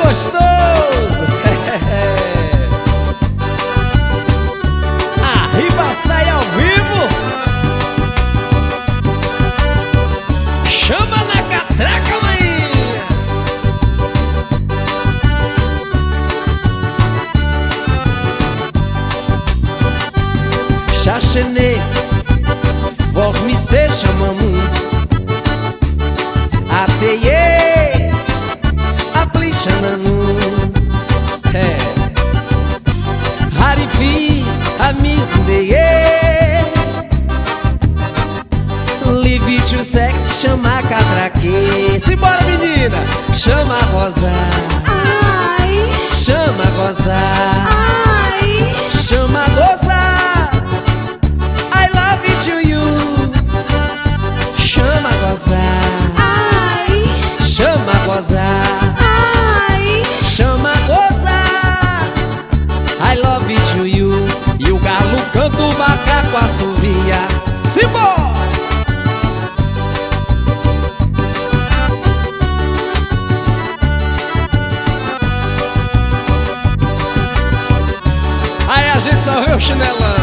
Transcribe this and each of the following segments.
gostoso. Arriba, sai ao vivo. Chama na catraca, maninha. Chachene, vormice chamamu. Ateye, aplichananu. Harifis, amizindeye. Livite o sexo, chama a catraque. Simbora, menina. Chama a rosa. Ai, chama a gozar. ai, Chama a gozar. I love it to you. Chama a gozar. ai, Chama a gozar. ai. Chama a gozar. I love it to you. E o galo canta, o macaco assovia. Simbora! Aí a gente só vê o chinelão.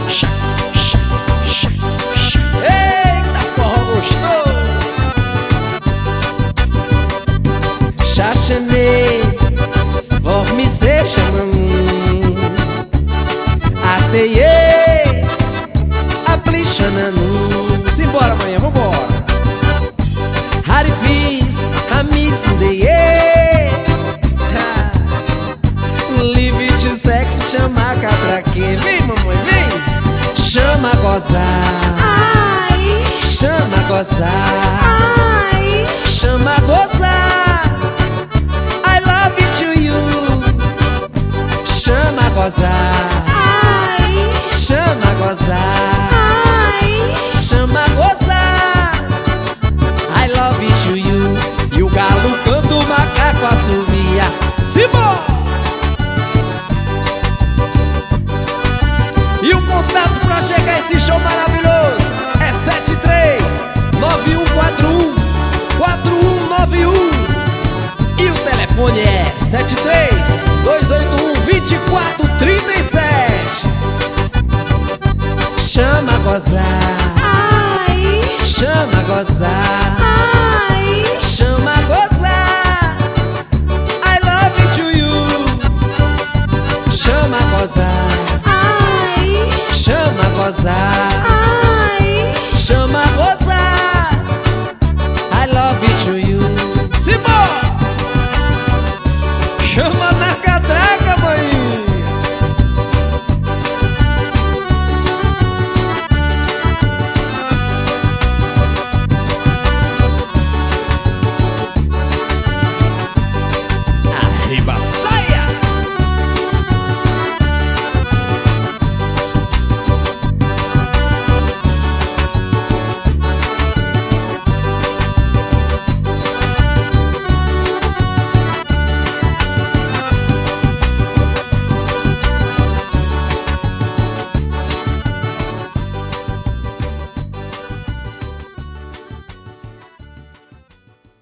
Eita, forró gostoso. Chachene, vormice chamam. Ateye, aplichananu. Simbora, amanhã, vambora. Harifis, amizindeye. Live to sex, chama a catraque. Vem, mamãe, vem. Chama a gozar. Ai, Chama a gozar. ai, Chama a gozar. I love it to you. Chama a gozar. ai, Chama a gozar. ai. Chama a gozar. I love it to you. E o galo canta, o macaco assovia. Simbora! E o contato pra chegar a esse show maravilhoso é 73-9141-4191. E o telefone é 73-281-2437. Chama a gozar. Ai, Chama a gozar.